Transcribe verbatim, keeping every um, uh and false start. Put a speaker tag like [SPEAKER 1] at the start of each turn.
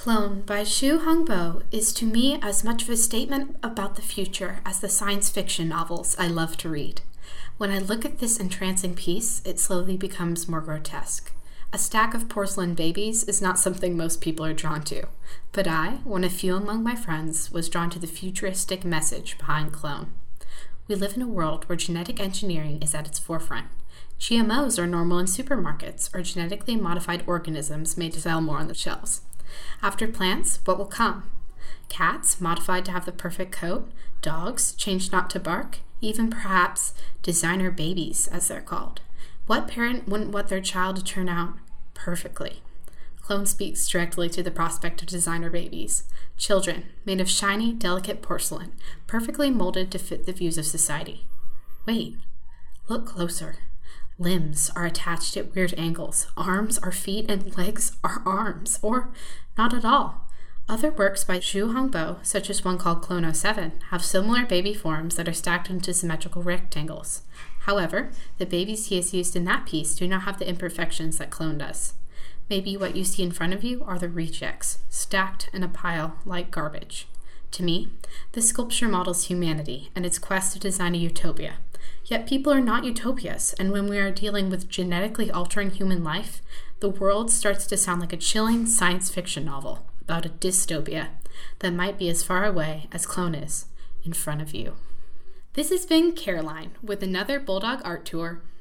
[SPEAKER 1] Clone by Xu Hongbo is to me as much of a statement about the future as the science fiction novels I love to read. When I look at this entrancing piece, it slowly becomes more grotesque. A stack of porcelain babies is not something most people are drawn to, but I, one of few among my friends, was drawn to the futuristic message behind Clone. We live in a world where genetic engineering is at its forefront. G M Os are normal in supermarkets, or genetically modified organisms made to sell more on the shelves. After plants, what will come? Cats, modified to have the perfect coat, dogs, changed not to bark, even perhaps designer babies, as they're called. What parent wouldn't want their child to turn out perfectly? Clone speaks directly to the prospect of designer babies. Children, made of shiny, delicate porcelain, perfectly molded to fit the views of society. Wait, look closer. Limbs are attached at weird angles. Arms are feet and legs are arms, or not at all. Other works by Xu Hongbo, such as one called Clone oh seven, have similar baby forms that are stacked into symmetrical rectangles. However, the babies he has used in that piece do not have the imperfections that Clone does. Maybe what you see in front of you are the rejects, stacked in a pile like garbage. To me, this sculpture models humanity and its quest to design a utopia. Yet people are not utopias, and when we are dealing with genetically altering human life, the world starts to sound like a chilling science fiction novel about a dystopia that might be as far away as Clone is in front of you. This has been Caroline with another Bulldog Art Tour.